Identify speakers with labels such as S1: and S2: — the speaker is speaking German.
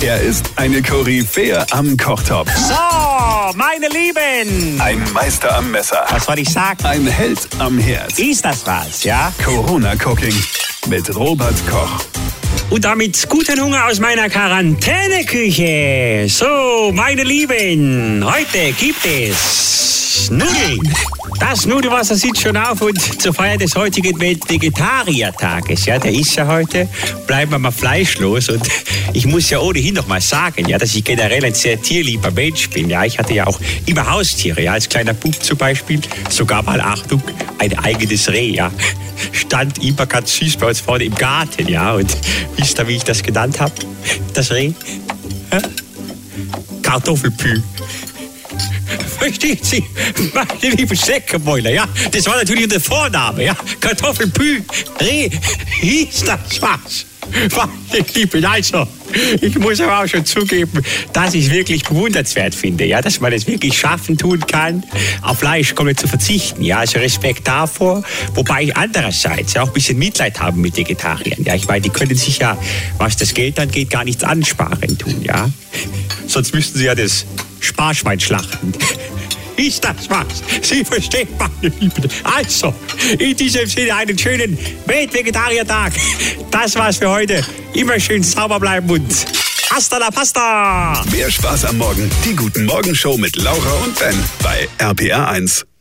S1: Er ist eine Koryphäe am Kochtopf.
S2: So, meine Lieben.
S1: Ein Meister am Messer.
S2: Was soll ich sagen?
S1: Ein Held am Herd.
S2: Ist das was, ja?
S1: Corona Cooking mit Robert Koch.
S2: Und damit guten Hunger aus meiner Quarantäneküche. So, meine Lieben, heute gibt es Nudeln. Das Nudelwasser sitzt schon auf und zur Feier des heutigen Vegetariertages, ja, der ist ja heute, bleiben wir mal fleischlos. Und ich muss ja ohnehin noch mal sagen, ja, dass ich generell ein sehr tierlieber Mensch bin. Ja, ich hatte ja auch immer Haustiere, ja, als kleiner Bub zum Beispiel, sogar mal, Achtung, ein eigenes Reh, ja. Stand immer ganz süß bei uns vorne im Garten, ja. Und wisst ihr, wie ich das genannt habe? Das Reh? Kartoffelpü. Verstehen Sie, meine lieben Säckemäuler, ja? Das war natürlich der Vorname, ja? Kartoffelpü, Reh, hieß das was? Meine Lieben, also, ich muss aber auch schon zugeben, dass ich es wirklich bewundernswert finde, ja? Dass man es wirklich schaffen tun kann, auf Fleisch komplett zu verzichten, ja? Also Respekt davor, wobei ich andererseits ja auch ein bisschen Mitleid habe mit Vegetariern, ja? Ich meine, die können sich ja, was das Geld angeht, gar nichts ansparen tun, ja? Sonst müssten sie ja das Sparschwein schlachten. Ist das was? Sie verstehen, meine Lieben. Also, in diesem Sinne einen schönen Vegetarier-Tag. Das war's für heute. Immer schön sauber bleiben und hasta la pasta.
S1: Mehr Spaß am Morgen. Die Guten Morgen Show mit Laura und Ben bei RPR 1.